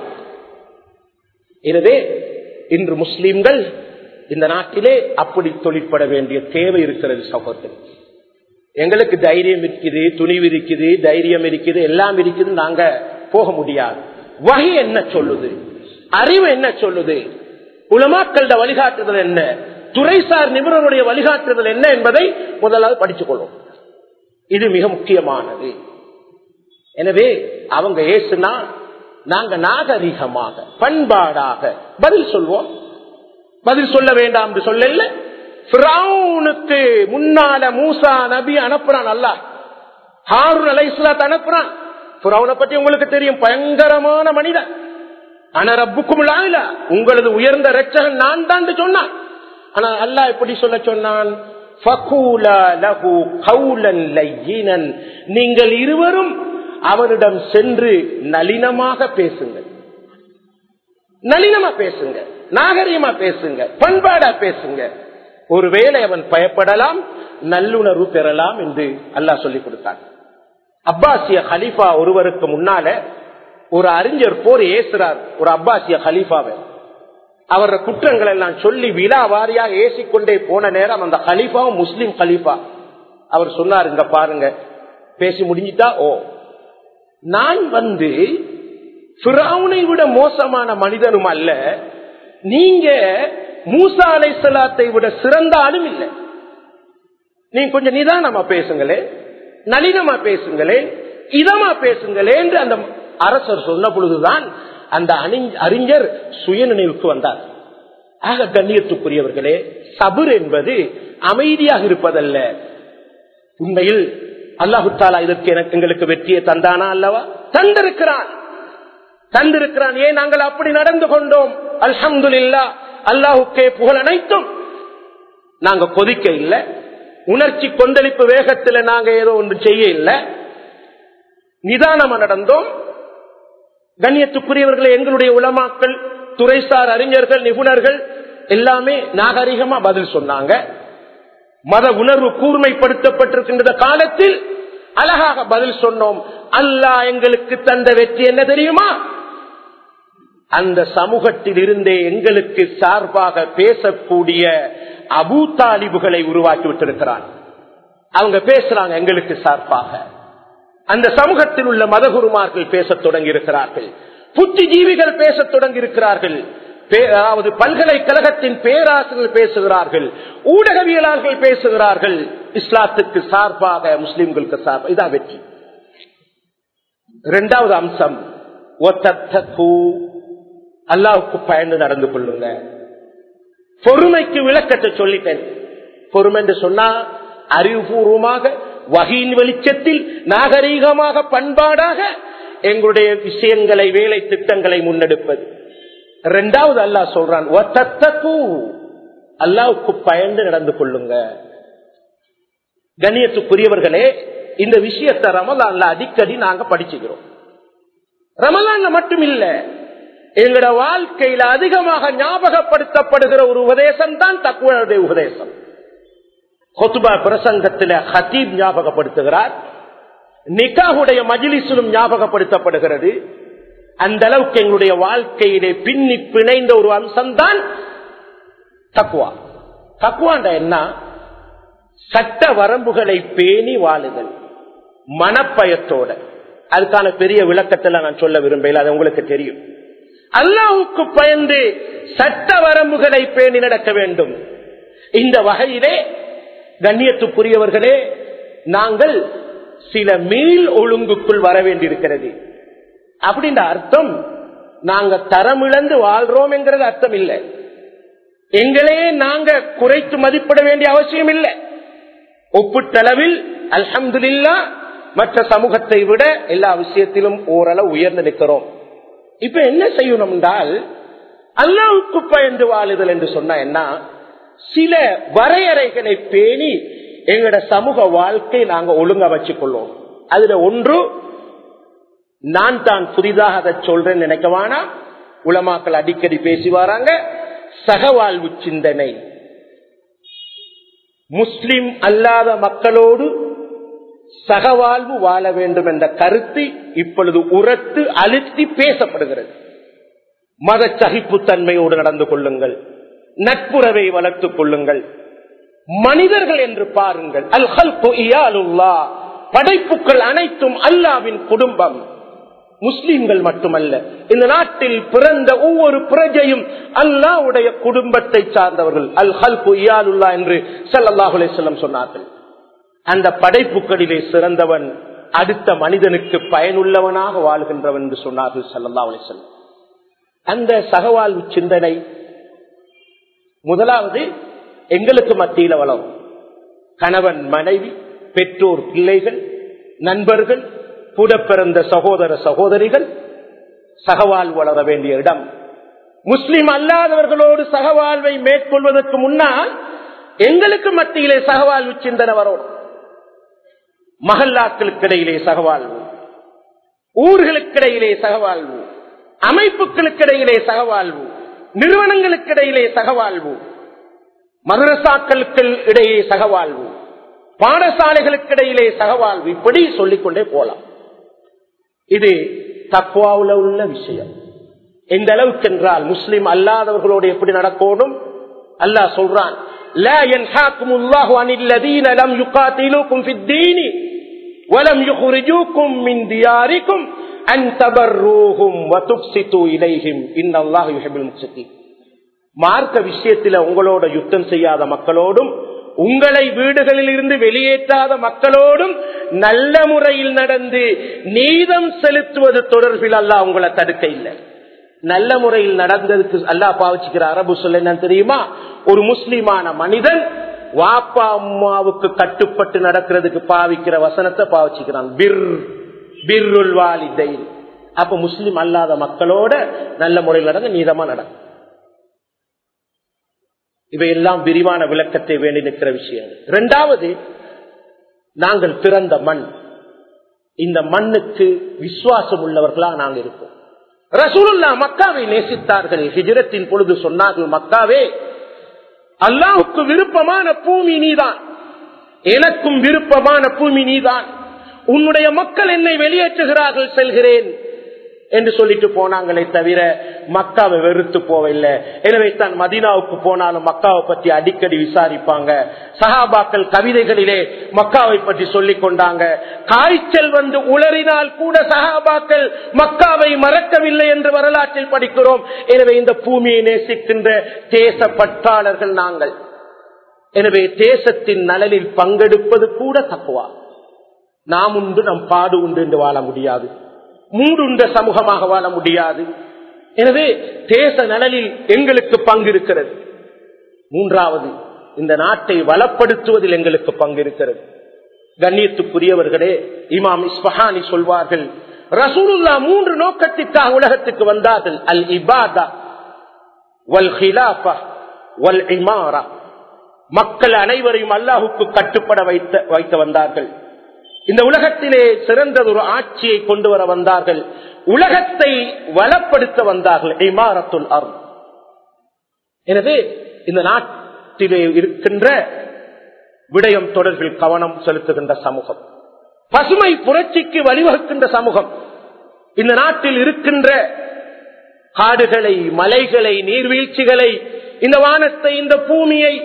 எனவே இன்று முஸ்லிம்கள் இந்த நாட்டிலே அப்படி தொழிற்பட வேண்டிய தேவை இருக்கிறது. சகோதரர், எங்களுக்கு தைரியம் இருக்குது, துணிவு இருக்குது, தைரியம் இருக்குது, எல்லாம் இருக்குது, நாங்க போக முடியாது. வஹி என்ன சொல்லுது, அறிவு என்ன சொல்லுது, உலமாக்களோட வழிகாட்டுதல் என்ன, துறைசார் நிபுணருடைய வழிகாட்டுதல் என்ன என்பதை முதலாவது படித்துக் கொள்வோம். இது மிக முக்கியமானது. எனவே அவங்க ஏசுனா நாங்க நாகரிகமாக பண்பாடாக பதில் சொல்வோம். பதில் சொல்ல வேண்டாம் என்று சொல்லல. ஃபிரௌனுக்கு முன்னால மூசா நபி அனுப்புறான், அல்லாஹ் ஹாரூன் அலைஹிஸ்ஸலாம் அனுப்புறான். ஃபிரௌனை பற்றி உங்களுக்கு தெரியும், பயங்கரமான மனிதன். ஆனா ரப்புக்கும் லாயில, உங்களது உயர்ந்த இரட்சகன் நான் தான் சொன்னான். ஆனா அல்லாஹ் எப்படி சொல்ல சொன்னான், ஃபகூலா லஹு கௌலன் லய்யினன், நீங்கள் இருவரும் அவரிடம் சென்று நளினமாக பேசுங்கள், நளினமா பேசுங்க, நாகரிகமா பேசுங்க, பண்பாடா பேசுங்க. ஒருவேளை அவன் பயப்படலாம், நல்லுணர்வு பெறலாம் என்று அல்லாஹ் சொல்லிக் கொடுத்தான். அப்பாசிய கலீஃபா ஒருவருக்கு முன்னால ஒரு அறிஞர் போர் ஏசுறார் ஒரு அப்பாசிய கலீஃபாவை. அவர குற்றங்கள் எல்லாம் சொல்லி விழா வாரியாக ஏசிக்கொண்டே போன நேரம் அந்த கலீஃபாவும் முஸ்லிம் கலீஃபா அவர் சொன்னார், இங்க பாருங்க, பேசி முடிஞ்சிட்டா, ஓ நான் ஃபிரௌனை விட மோசமான மனிதனும் அல்ல, நீங்க மூசா அலைஹிஸ்ஸலாத்தை விட சிறந்த ஆளும் இல்லை, நீங்க கொஞ்சம் நிதானமா பேசுங்களே, நளினமா பேசுங்களே, இதமா பேசுங்களே என்று அந்த அரசர் சொன்ன பொழுதுதான் அந்த அறிஞர் சுயநினைவுக்கு வந்தார். ஆக கண்ணியத்துக்குரியவர்களே, சபுர் என்பது அமைதியாக இருப்பதல்ல. உண்மையில் அல்லாஹு தஆலா இதற்கு எங்களுக்கு வெற்றியை தந்தானா அல்லவா? தந்திருக்கிறான், தந்திருக்கிறான். ஏன் நாங்கள் அப்படி நடந்து கொண்டோம்? அல்ஹம்துலில்லாஹ், அல்லாஹுக்கே புகழ் அனைத்தும். நாங்க கொதிக்க இல்லை, உணர்ச்சி கொந்தளிப்பு வேகத்தில் நாங்க ஏதோ ஒன்று செய்ய இல்லை, நிதானமா நடந்தோம். கண்ணியத்துக்குரியவர்களை, எங்களுடைய உலமாக்கள், துறைசார் அறிஞர்கள், நிபுணர்கள் எல்லாமே நாகரிகமா பதில் சொன்னாங்க. மத உணர்வு கூர்மைப்படுத்தப்பட்டிருக்கின்ற காலத்தில் அழகாக பதில் சொன்னோம். அல்லாஹ் எங்களுக்கு தந்த வெற்றி என்ன தெரியுமா? அந்த சமூகத்தில் இருந்தே எங்களுக்கு சார்பாக பேசக்கூடிய அபூ தாலிபுகளை உருவாக்கி விட்டிருக்கிறான். அவங்க பேசுறாங்க எங்களுக்கு சார்பாக. அந்த சமூகத்தில் உள்ள மதகுருமார்கள் பேசத் தொடங்கி இருக்கிறார்கள், புத்திஜீவிகள் பேசத் தொடங்கி இருக்கிறார்கள், அதாவது பல்கலைக்கழகத்தின் பேராசிரியர்கள் பேசுகிறார்கள், ஊடகவியலாளர்கள் பேசுகிறார்கள். இஸ்லாத்துக்கு சார்பாக, முஸ்லிம்களுக்கு சார்பாக. இதான் வெற்றி. இரண்டாவது அம்சம், அல்லாஹ்வுக்கு பயந்து நடந்து கொள்ளுங்க. பொறுமைக்கு விளக்கத்தை சொல்லிட்டேன். பொறுமை என்று சொன்னா அறிவுபூர்வமாக, வஹீயின் வெளிச்சத்தில், நாகரீகமாக, பண்பாடாக எங்களுடைய விஷயங்களை, வேலை திட்டங்களை முன்னெடுப்பது. இரண்டாவது அல்லாஹ் சொல்றான், அல்லாஹ்வுக்கு பயந்து நடந்து கொள்ளுங்க. கண்ணியத்துக்குரியவர்களே, இந்த விஷயத்தை ரமலான்ல அடிக்கடி நாங்க படிச்சுக்கிறோம். ரமலான்ல மட்டும் இல்ல, எங்களோட வாழ்க்கையில அதிகமாக ஞாபகப்படுத்தப்படுகிற ஒரு உபதேசம் தான் தக்வாவுடைய உபதேசம். குத்பா பிரசங்கத்தில் ஹதீப் ஞாபகப்படுத்துகிறார், நிக்காஹுடைய மஜ்லிஸிலும் ஞாபகப்படுத்தப்படுகிறது. அந்த அளவுக்கு எங்களுடைய வாழ்க்கையிலே பின்னி பிணைந்த ஒரு அம்சம் தான் தக்வா. தக்வாண்ட என்ன? சட்ட வரம்புகளை பேணி வாழுதல், மனப்பயத்தோட, அதுக்கான பெரிய விளக்கத்தில் நான் சொல்ல விரும்பல, அது உங்களுக்கு தெரியும். அல்லாஹ்வுக்கு பயந்து சட்ட வரம்புகளை பேணி நடக்க வேண்டும். இந்த வகையிலே கண்ணியத்துக்குரியவர்களே, நாங்கள் சில மீள் ஒழுங்குக்குள் வர வேண்டியிருக்கிறது. அப்படின்ற அர்த்தம் நாங்க தரமிழந்து வாழ்றோம் என்கிறது அர்த்தம் இல்லை. எங்களையே நாங்க குறைத்து மதிப்பிட வேண்டிய அவசியம் இல்லை. ஒப்புட்டளவில் அல்ஹம்துலில்லாஹ் மற்ற சமூகத்தை விட எல்லா விஷயத்திலும் ஓரளவு உயர்ந்து நிற்கிறோம். இப்ப என்ன செய்யணும் என்றால், அல்லாஹ்வுக்கு பயந்து வாழுதல் என்று சொன்னா என்ன, சில வரையறைகளை பேணி எங்களோட சமூக வாழ்க்கை நாங்க ஒழுங்க வச்சுக் கொள்வோம். அதுல ஒன்று, நான் தான் புதிதாக அதை சொல்றேன்னு நினைக்கவானா, உலமாக்கள் அடிக்கடி பேசி வராங்க, சகவாழ்வு சிந்தனை. முஸ்லிம் அல்லாத மக்களோடு சகவாழ்வு வாழ வேண்டும் என்ற கருத்து இப்பொழுது உரத்து அழுத்தி பேசப்படுகிறது. மத சகிப்புத்தன்மையோடு நடந்து கொள்ளுங்கள், நட்புறவை வளர்த்துக் கொள்ளுங்கள், மனிதர்கள் என்று பாருங்கள். அல் ஹல்கு இயாலுல்லாஹ், படைப்புகள் அனைத்தும் அல்லாஹ்வின் குடும்பம். முஸ்லிம்கள் மட்டுமல்ல, இந்த நாட்டில் பிறந்த ஒவ்வொரு பிரஜையும் அல்லாஹ்வுடைய குடும்பத்தை சார்ந்தவர்கள். அல் ஹல்கு இயாலுல்லாஹ் என்று ஸல்லல்லாஹு அலைஹி வஸல்லம் சொன்னார்கள். அந்த படைப்புகளிலே சிறந்தவன் அடுத்த மனிதனுக்கு பயனுள்ளவனாக வாழ்கின்றவன் என்று சொன்னார்கள் ஸல்லல்லாஹு அலைஹி வஸல்லம். அந்த சகவாழ்வு சிந்தனை முதலாவது எங்களுக்கு மத்தியில வளரும். கணவன் மனைவி, பெற்றோர் பிள்ளைகள், நண்பர்கள், கூட பிறந்த சகோதர சகோதரிகள், சகவாழ்வு வளர வேண்டிய இடம். முஸ்லிம் அல்லாதவர்களோடு சகவாழ்வை மேற்கொள்வதற்கு முன்னால் எங்களுக்கு மத்தியிலே சகவாழ்வு சிந்தனை வரும். மஹல்லாக்களுக்கிடையிலே சகவாழ்வு, ஊர்களுக்கிடையிலே சகவாழ்வு, அமைப்புகளுக்கிடையிலே சகவாழ்வு, நிறுவனங்களுக்கிடையிலே சகவாழ்வு, மதரசாக்களுக்கு இடையே சகவாழ்வு, பாடசாலைகளுக்கிடையிலே சகவாழ்வு, இப்படி சொல்லிக்கொண்டே போலாம். இது தக்வாவுல உள்ள விஷயம். எந்த அளவுக்கு என்றால், முஸ்லிம் அல்லாதவர்களோடு எப்படி நடக்கணும் அல்லாஹ் சொல்றான். லா யன்ஹாகுமுல்லாஹு அனில் லதீன லம் யுகாதிலுகும் ஃபித்தீனி வலம் யுக்ரிஜூகும் மின் தியாரிகும் அன் தபர்ரூஹும் வ துக்ஸிது இலைஹிம் இன்னல்லாஹு யுஹிப்புல் முக்ஸிதீன். மார்க்க விஷயத்தில் உங்களோட யுத்தம் செய்யாத மக்களோடும், உங்களை வீடுகளில் இருந்து வெளியேற்றாத மக்களோடும் நல்ல முறையில் நடந்து நீதம் செலுத்துவது தொடர்பில் அல்லாஹ் உங்களை தடுக்க இல்லை. நல்ல முறையில் நடந்ததுக்கு அல்லாஹ் பாவிச்சுக்கிற அரபு சொல்ல என்ன தெரியுமா? ஒரு முஸ்லிமான மனிதன் வாப்பா அம்மாவுக்கு கட்டுப்பட்டு நடக்கிறதுக்கு பாவிக்கிற வசனத்தை பாவிச்சுக்கிறான், பிர்ருல் வாலிதைன். அப்ப முஸ்லிம் அல்லாத மக்களோட நல்ல முறையில் நடங்க, நீதமா நடக்கும். இவையெல்லாம் விரிவான விளக்கத்தை வேண்டி நிற்கிற விஷயம். இரண்டாவது, நாங்கள் பிறந்த மண், இந்த மண்ணுக்கு விசுவாசம் உள்ளவர்களா நாங்கள் இருப்போம். ரசூலுல்லாஹ் மக்காவை நேசித்தார்கள். ஹிஜ்ரத்தின் பொழுது சொன்னார்கள், மக்காவே, அல்லாஹ்வுக்கு விருப்பமான பூமி நீதான், எனக்கும் விருப்பமான பூமி நீதான். உன்னுடைய மக்கள் என்னை வெளியேற்றுகிறார்கள், செல்கிறேன் என்று சொல்லிட்டு போனாங்களே தவிர மக்காவை வெறுத்து போவில்லை. எனவே தான் மதீனாவுக்கு போனாலும் மக்காவை பற்றி அடிக்கடி விசாரிப்பாங்க. சஹாபாக்கள் கவிதைகளிலே மக்காவை பற்றி சொல்லிக் கொண்டாங்க. காய்ச்சல் வந்து உளறினால் கூட சஹாபாக்கள் மக்காவை மறக்கவில்லை என்று வரலாற்றில் படிக்கிறோம். எனவே இந்த பூமியை நேசிக்கின்ற தேச பற்றாளர்கள் நாங்கள். எனவே தேசத்தின் நலனில் பங்கெடுப்பது கூட தக்குவா. நாம் உண்டு நம் பாடு உண்டு என்று வாழ முடியாது, மூடுண்ட சமூகமாக வாழ முடியாது. எனவே தேச நலனில் எங்களுக்கு பங்கு இருக்கிறது. மூன்றாவது, இந்த நாட்டை வளப்படுத்துவதில் எங்களுக்கு பங்கு இருக்கிறது. கண்ணியத்துக்குரியவர்களே, இமாம் இஸ்பஹானி சொல்வார்கள், ரசூலுல்லாஹ் 3 நோக்கத்திற்காக உலகத்துக்கு வந்தார்கள். அல் இபாதா வல் ஹிலாஃபா வல் இமாரா. மக்கள் அனைவரையும் அல்லாஹுக்கு கட்டுப்பட வைக்க வந்தார்கள். இந்த உலகத்திலே சிறந்த ஒரு ஆட்சியை கொண்டு வர வந்தார்கள். உலகத்தை வளப்படுத்த வந்தார்கள். இமாரத்துல் அர்த். எனவே இந்த நாட்டிலே இருக்கின்ற விடயம் தொடர்பில் கவனம் செலுத்துகின்ற சமூகம், பசுமை புரட்சிக்கு வழிவகுக்கின்ற சமூகம், இந்த நாட்டில் இருக்கின்ற காடுகளை, மலைகளை, நீர்வீழ்ச்சிகளை, இந்த வானத்தை, இந்த பூமியை,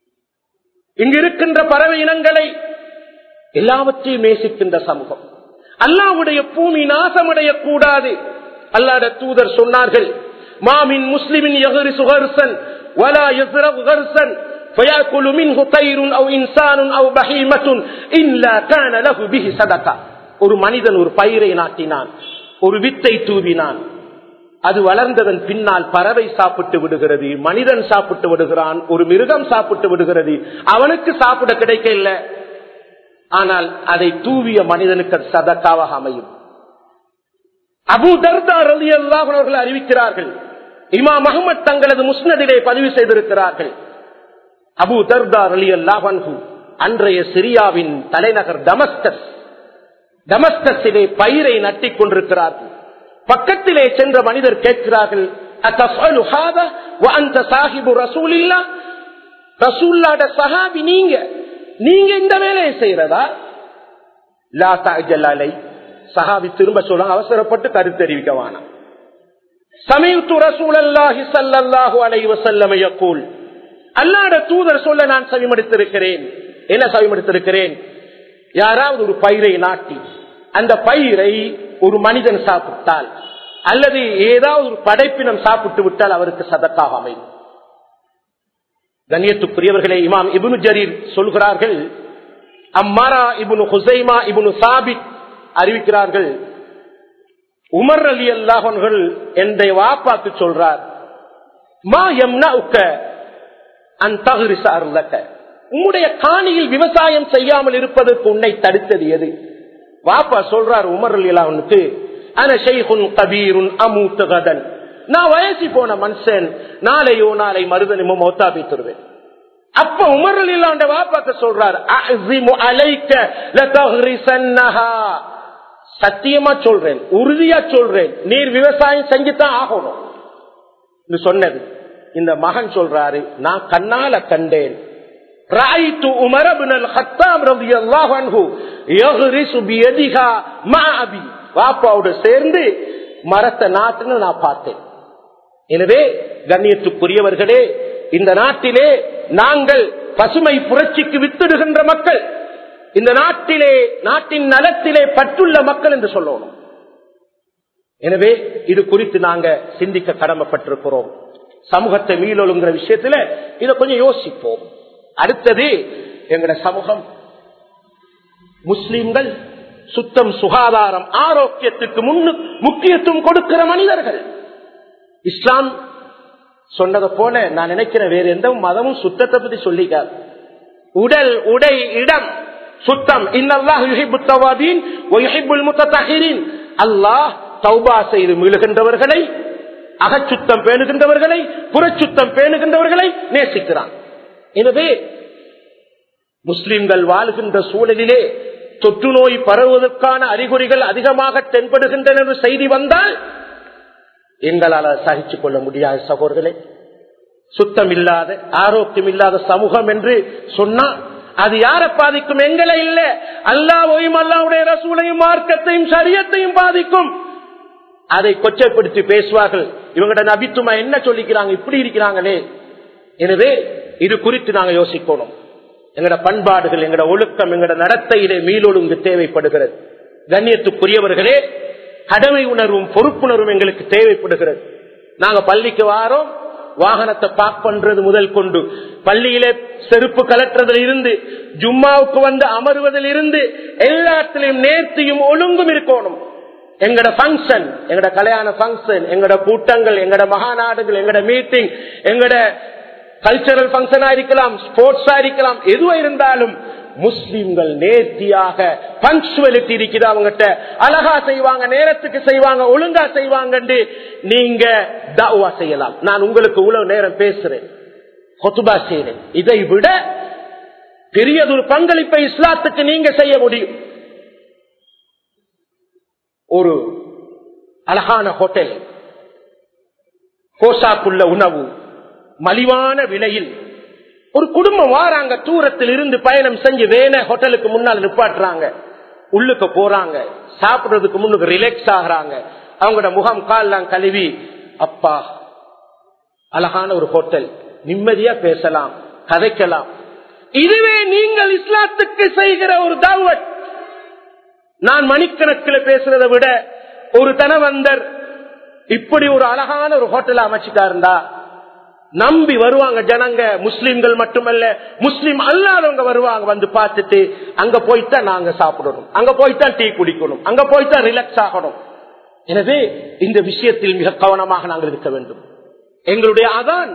இங்கு இருக்கின்ற பறவை இனங்களை எல்லாவற்றையும் நேசிக்கின்ற சமூகம். அல்லாஹ்வுடைய பூமி நாசமடைய கூடாது. அல்லாஹ்வுடைய தூதர் சொன்னார்கள், மாமின் முஸ்லிமின் யஹ்ரிசு கர்சன் வலா யஸ்ரஃபு கர்சன் ஃபயஅகுலு மின்ஹு தைருன் அவ் இன்சானுன் அவ் பஹீமத்துன் இல்லா கான லஹு பிஹி ஸதகா. ஒரு மனிதன் ஒரு பயிரை நாட்டினான், ஒரு வித்தை தூவினான், அது வளர்ந்ததன் பின்னால் பறவை சாப்பிட்டு விடுகிறது, மனிதன் சாப்பிட்டு விடுகிறான், ஒரு மிருகம் சாப்பிட்டு விடுகிறது, அவனுக்கு சாப்பிட கிடைக்க இல்லை. ஆனால் அதை தூவிய மனிதனுக்கு சதக்காவாக அமையும். அபூ தர்தா ரலியல்லாஹு அன்ஹு அவர்கள் அறிவிக்கிறார்கள், இமாம் அஹ்மத் தங்களது முஸ்னதிலே பதிவு செய்திருக்கிறார்கள். அபூ தர்தா ரலியல்லாஹு அன்ஹு அன்றைய சிரியாவின் தலைநகர் டமஸ்கஸிலே பயிரை நட்டிக் கொண்டிருக்கிறார்கள். பக்கத்திலே சென்ற மனிதர் கேட்கிறார்கள், அத்தஃஅலு ஹாதா வ அன்த ஸாஹிபு ரசூலில்லாஹ், ரசூலுல்லாஹ்வுடைய சஹாபி நீங்க இந்த வேலையை செய்யறதா? லா தஅஜல் அலை. சஹாபி திரும்ப சொல்றாங்க, அவசரப்பட்டு கருத்து தெரிவிக்க வேணாம். சமீஅத்து ரசூலல்லாஹி ஸல்லல்லாஹு அலைஹி வஸல்லம் யகூல், அல்லாஹ்வுடைய தூதர் சொல்ல நான் செவிமடுத்திருக்கிறேன். என்ன செவிமடுத்திருக்கிறேன்? யாராவது ஒரு பயிரை நாட்டி அந்த பயிரை ஒரு மனிதன் சாப்பிட்டால் அல்லது ஏதாவது ஒரு படைப்பினம் சாப்பிட்டு விட்டால் அவருக்கு சதக்காக அமையும். கண்ணியத்துக்குரியவர்களே, இமாம் இப்னு ஜரீர் சொல்கிறார்கள், அம்மாரா இப்னு ஹுஸைமா இப்னு சாபித் அறிவிக்கிறார்கள், உமர் ரலியல்லாஹு அன்ஹு என்னுடைய வாப்பாக்கு சொல்றார், மா யம்னஉக அன் தஹ்ரிஸ அர்லக, உம்முடைய காணியில் விவசாயம் செய்யாமல் இருப்பதற்கு உன்னை தடுத்தது எது? வாப்பா சொல்றார் உமர் ரலியல்லாஹு அன்ஹுக்கு, அன ஷைஹுன் கபீருன் அமூது கதன், நான் வயசு போன மனுஷன், நாளையோ நாளை மருதனிமோ மௌத்தா போய்த்துருவேன். அப்ப உமர் ரலியல்லாஹு அன்ஹு வாப்பாக்கு சொல்றார், அஸிமு அலைக லதஹ்ரிஸன்னஹா, சத்தியமா சொல்றேன், உறுதியா சொல்றேன், நீர் விவசாயம் செஞ்சுதான் ஆகணும் சொன்னது. இந்த மகன் சொல்றாரு, நான் கண்ணால கண்டேன், ரஅய்து உமர் இப்னுல் கத்தாப் ரலியல்லாஹு அன்ஹு யஹ்ரிசு பியதிஹா மா அபி, வாப்பாவோடு சேர்ந்து மரத்தை நாட்டுன்னு நான் பார்த்தேன். எனவே கண்ணியத்துக்குரியவர்களே, இந்த நாட்டிலே நாங்கள் பசுமை புரட்சிக்கு வித்திடுகின்ற மக்கள், இந்த நாட்டிலே நாட்டின் நலத்திலே பற்றுள்ள மக்கள் என்று சொல்லணும். எனவே இது குறித்து நாங்க சிந்திக்க கடமைப்பட்டிருக்கிறோம். சமூகத்தை மீளொழுங்கிற விஷயத்துல இதை கொஞ்சம் யோசிப்போம். அடுத்தது, எங்கட சமூகம் முஸ்லிம்கள் சுத்தம், சுகாதாரம், ஆரோக்கியத்துக்கு முக்கியத்துவம் கொடுக்கிற மனிதர்கள். இஸ்லாம் சொன்னதை போல நான் நினைக்கிறேன், வேற எந்த மதமும் சுத்தத்தை பத்தி சொல்லிக்காது. உடல், உடை, இடம் சுத்தம். இன்னல்லாஹு யுஹிப்புத் தவாபீன் வ யுஹிப்புல் முத்ததஹிரீன், அல்லாஹ் தௌபா செய்து மீளுகின்றவர்களை, அகச்சுத்தம் பேணுகின்றவர்களை, புறச்சுத்தம் பேணுகின்றவர்களை நேசிக்கிறான். எனவே முஸ்லிம்கள் வாழ்கின்ற சூழலிலே தொற்று நோய் பரவுவதற்கான அறிகுறிகள் அதிகமாக தென்படுகின்றன என்று செய்தி வந்தால் எங்களால் சகித்துக் கொள்ள முடியாது சகோதரர்களே. சுத்தம் இல்லாத, ஆரோக்கியம் இல்லாத சமூகம் என்று சொன்னால் அது யாரை பாதிக்கும்? எங்களை இல்ல, அல்லாஹ்வையும் அல்லாஹ்வுடைய ரசூலையும் மார்க்கத்தையும் ஷரியத்தையும் பாதிக்கும். அதை கொச்சைப்படுத்தி பேசுவார்கள், இவங்களோட நபித்துவம் என்ன சொல்லிக்கிறாங்க, இப்படி இருக்கிறாங்களே. எனவே இது குறித்து நாங்க யோசிக்கணும். எங்கட பண்பாடுகள், எங்கட ஒழுக்கம், எங்கட நடத்தையிலே மீளொழுங்கு தேவைப்படுகிறது. கண்ணியத்துக்குரியவர்களே, கடமை உணர்வும் பொறுப்புணர்வும் எங்களுக்கு தேவைப்படுகிறது. நாங்க பள்ளிக்கு வாரோம், வாகனத்தை பார்க் பண்றது முதல் கொண்டு, பள்ளியிலே செருப்பு கலற்றதில் இருந்து, ஜும்மாவுக்கு வந்து அமர்வதில் இருந்து, எல்லாத்திலையும் நேர்த்தியும் ஒழுங்கும் இருக்கணும். எங்கட பங்கன், எங்கட கல்யாண பங்கன், எங்கட கூட்டங்கள், எங்கட மகாநாடுகள், எங்கட மீட்டிங், எங்கட கல்ச்சரல் பங்கனா இருக்கலாம், ஸ்போர்ட்ஸா இருக்கலாம், எதுவா இருந்தாலும் முஸ்லிம்கள் நேர்த்தியாக பங்க்சுவலிட்டி இருக்குது, அவங்ககிட்ட அழகா செய்வாங்க, நேரத்துக்கு செய்வாங்க, ஒழுங்கா செய்வாங்க. நீங்க தஅவா செய்யலாம். நான் உங்களுக்கு இவ்வளவு நேரம் பேசுறேன், ஹுத்பா செய்றேன், இதை விட பெரியதொரு பங்களிப்பை இஸ்லாத்துக்கு நீங்க செய்ய முடியும். ஒரு அழகான ஹோட்டல், கோசாக்குள்ள உணவு, மலிவான விலையில் ஒரு குடும்பம் வாராங்க, தூரத்தில் இருந்து பயணம் செஞ்சு வேண ஹோட்டலுக்கு முன்னால் நிப்பாட்டுறாங்க, உள்ளுக்கு போறாங்க, சாப்பிடுறதுக்கு முன்னுக்கு ரிலாக்ஸ் ஆகுறாங்க, அவங்களோட முகம் கால்லாம் கழுவி, அப்பா அழகான ஒரு ஹோட்டல், நிம்மதியா பேசலாம், கதைக்கலாம். இதுவே நீங்கள் இஸ்லாத்துக்கு செய்கிற ஒரு தாவத். நான் மணிக்கணக்கில் பேசுறதை விட ஒரு தனவந்தர் இப்படி ஒரு அழகான ஒரு ஹோட்டல் அமைச்சிட்டாருந்தா நம்பி வருவாங்க ஜனங்க. முஸ்லிம்கள் மட்டுமல்ல, முஸ்லிம் அல்லாதவங்க வருவாங்க, வந்து பார்த்துட்டு அங்க போய்தான் நாங்க சாப்பிடணும், அங்க போய்தான் டீ குடிக்கணும், அங்க போய்தான் ரிலாக்ஸ் ஆகணும். எனவே இந்த விஷயத்தில் மிக கவனமாக நாங்கள் இருக்க வேண்டும். எங்களுடைய அதான்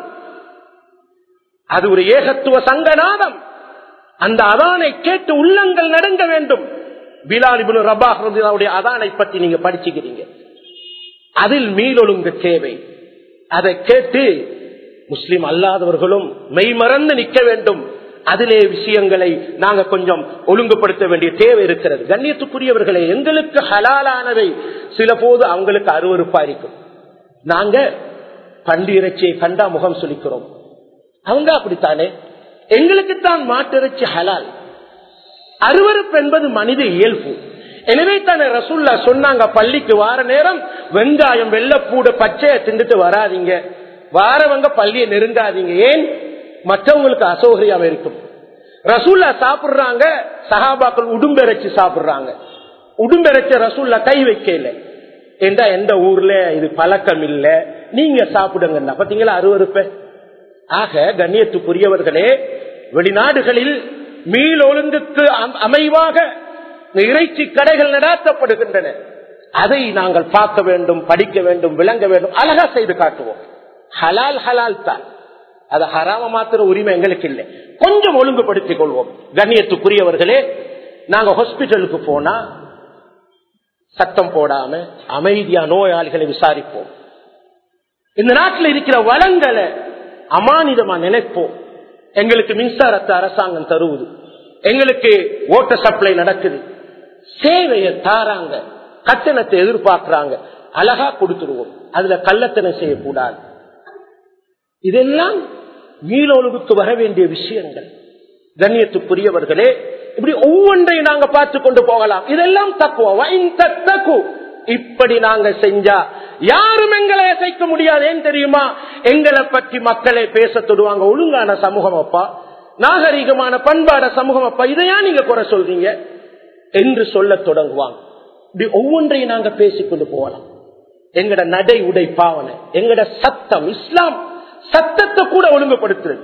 அது ஒரு ஏகத்துவ சங்கநாதம். அந்த அதானை கேட்டு உள்ளங்கள் நடுங்க வேண்டும். பிலால் இப்னு ரபாஹ் ரலியல்லாஹு அதானை பற்றி நீங்க படிச்சுக்கிறீங்க. அதில் மீளொழுங்கு தேவை. அதை கேட்டு முஸ்லிம் அல்லாதவர்களும் மெய்மறந்து நிற்க வேண்டும். அதிலே விஷயங்களை நாங்க கொஞ்சம் ஒழுங்குபடுத்த வேண்டிய தேவை இருக்கிறது. கண்ணியத்துக்குரியவர்களே, எங்களுக்கு ஹலாலானவை சில போது அவங்களுக்கு அருவருப்பா இருக்கும். நாங்க பண்டி இறைச்சியை கண்டா முகம் சுளிக்கிறோம், அவங்க அப்படித்தானே. எங்களுக்குத்தான் மாட்டிறைச்சி ஹலால். அருவருப்பு என்பது மனித இயல்பு. எனவே தானே ரசூல்லா சொன்னாங்க, பள்ளிக்கு வார நேரம் வெங்காயம் வெள்ளப்பூட பச்சையை திண்டுட்டு வராதீங்க, வாரவங்க பள்ளியை நெருங்காதீங்க. ஏன்? மற்றவங்களுக்கு அசௌகரியம் இருக்கும். ரசூல்லா சாப்பிடுறாங்க, சஹாபாக்கள் உடும்பெரைச்சி சாப்பிடுறாங்க. உடும்பெரைச்ச ரசூல்லா கை வைக்கல. ஏண்டா எந்த ஊர்ல இது பழக்கம் இல்ல, நீங்க சாப்பிடுங்க. பாத்தீங்களா அருவருப்ப. ஆக கண்ணியத்துக்குரியவர்களே, வெளிநாடுகளில் மீள் ஒழுங்குக்கு அமைவாக இறைச்சி கடைகள் நடாத்தப்படுகின்றன. அதை நாங்கள் பார்க்க வேண்டும், படிக்க வேண்டும், விளங்க வேண்டும், அழகா செய்து காட்டுவோம். ஹலால் ஹலால் தான், அது ஹராம மாத்திர உரிமை எங்களுக்கு இல்லை. கொஞ்சம் ஒழுங்குபடுத்திக் கொள்வோம். கண்ணியத்துக்குரியவர்களே, நாங்க ஹாஸ்பிட்டலுக்கு போனா சத்தம் போடாம அமைதியா நோயாளிகளை விசாரிப்போம். இந்த நாட்டில் இருக்கிற வளங்களை அமானிதமா நினைப்போம். எங்களுக்கு மின்சாரத்தை அரசாங்கம் தருவது, எங்களுக்கு வாட்டர் சப்ளை நடக்குது, சேவையை தாராங்க, கட்டணத்தை எதிர்பார்க்கிறாங்க, அழகா கொடுத்துருவோம். அதுல கள்ளத்தனம் செய்யக்கூடாது. இதெல்லாம் மீளொழுகுக்கு வர வேண்டிய விஷயங்கள். கண்ணியத்துக்குரியவர்களே, இப்படி ஒவ்வொன்றையும் நாங்க பார்த்து கொண்டு போகலாம். இதெல்லாம் தக்குவா. இப்படி நாங்க செஞ்சா யாரும் எங்களை அசைக்க முடியாது. ஏன் தெரியுமா? எங்களை பற்றி மக்களை பேச தொடுவாங்க. ஒழுங்கான சமூகம் அப்பா, நாகரிகமான பண்பாட சமூகம் அப்பா, இதையா நீங்க குறை சொல்றீங்க என்று சொல்ல தொடங்குவாங்க. இப்படி ஒவ்வொன்றையும் நாங்க பேசிக்கொண்டு போகலாம். எங்கட நடை உடை பாவனை, எங்கட சத்தம், இஸ்லாம் சத்தத்தை கூட ஒழுங்குபடுத்துறது.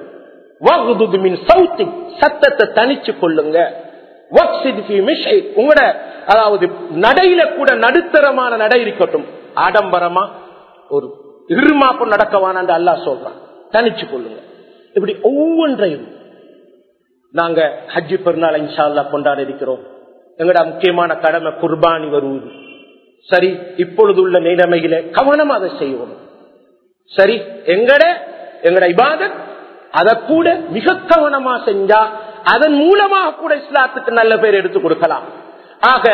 சத்தத்தை தனிச்சு கொள்ளுங்க. உங்களோட அதாவது நடையில கூட நடுத்தரமான நடை இருக்கட்டும். ஆடம்பரமா ஒரு இருமாப்பு நடக்கவான அல்லாஹ் சொல்றான், தனிச்சு கொள்ளுங்க. இப்படி ஒவ்வொன்றையும் நாங்க ஹஜ்ஜி பெருநாள் இன்ஷா அல்லாஹ் கொண்டாட இருக்கிறோம். எங்கட முக்கியமான கடமை குர்பானி வருவது. சரி, இப்பொழுது உள்ள நிலைமையில கவனம் அதை செய்வோம். சரி, எங்கட இபாதத் அதை கூட மிக கவனமா செஞ்சா அதன் மூலமாக கூட இஸ்லாத்துக்கு நல்ல பேர் எடுத்து கொடுக்கலாம். ஆக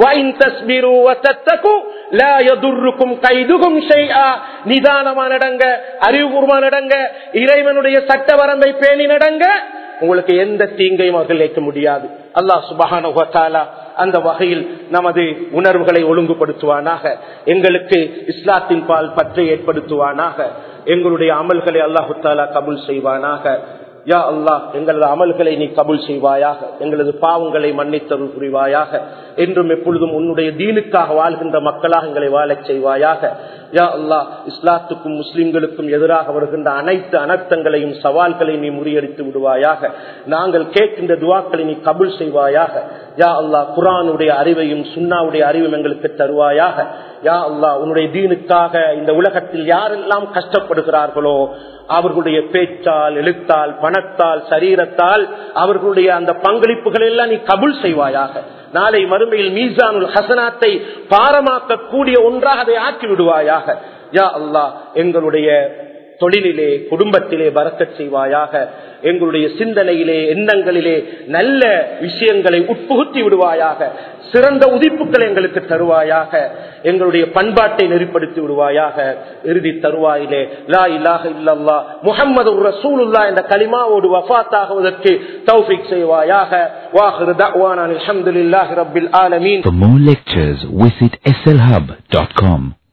நிதானமா நடங்க, அறிவுபூர்வமா நடங்க, இறைவனுடைய சட்ட வரம்பை பேணி நடங்க, உங்களுக்கு எந்த தீங்கையும் விளைவிக்க முடியாது. அல்லாஹ் சுப்ஹானஹு வ தஆலா அந்த வகையில் நமது உணர்வுகளை ஒழுங்குபடுத்துவானாக, எங்களுக்கு இஸ்லாத்தின் பால் பற்றை ஏற்படுத்துவானாக, எங்களுடைய அமல்களை அல்லாஹு தஆலா கபூல் செய்வானாக. யா அல்லாஹ், எங்களது அமல்களை நீ கபூல் செய்வாயாக, எங்களது பாவங்களை மன்னித்தருள் புரிவாயாக. என்றும் எப்பொழுதும் உன்னுடைய தீனுக்காக வாழ்கின்ற மக்களாக எங்களை வாழச் செய்வாயாக. யா அல்லாஹ், இஸ்லாத்துக்கும் முஸ்லிம்களுக்கும் எதிராக வருகின்ற அனைத்து அனர்த்தங்களையும் சவால்களையும் நீ முறியடித்து விடுவாயாக. நாங்கள் கேட்கின்ற துவாக்களை நீ கபூல் செய்வாயாக. யா அல்லாஹ், குர்ஆனுடைய அறிவையும் சுன்னாவுடைய அறிவும் எங்களுக்கு தருவாயாக. யா அல்லாஹ், உன்னுடைய தீனுக்காக இந்த உலகத்தில் யாரெல்லாம் கஷ்டப்படுகிறார்களோ அவர்களுடைய பேச்சால், எழுத்தால், பணத்தால், சரீரத்தால் அவர்களுடைய அந்த பங்களிப்புகள் எல்லாம் நீ கபூல் செய்வாயாக. நாளை மறுமையில் மீசானுல் ஹசனாத்தை பாரமாக்க கூடிய ஒன்றாக அதை ஆக்கி விடுவாயாக. யா அல்லாஹ், எங்களுடைய தொழிலிலே, குடும்பத்திலே பரக்கத் செய்வாயாக. எங்களுடைய சிந்தனையிலே, எண்ணங்களிலே நல்ல விஷயங்களை உட்புகுத்தி விடுவாயாக. சிறந்த உதிப்புகளை எங்களுக்கு தருவாயாக. எங்களுடைய பண்பாட்டை நெறிப்படுத்தி விடுவாயாக. இறுதி தருவாயிலே லா இலாஹ இல்லல்லாஹ் முஹம்மதுர் ரசூலுல்லாஹ் என்ற கலிமாவோடு வஃபாத்தாகுவதற்கு தௌஃபீக் செய்வாயாக. வாஹிரு தஅவானா அல்ஹம்துலில்லாஹி ரப்பில் ஆலமீன். For more lectures, visit slhub.com.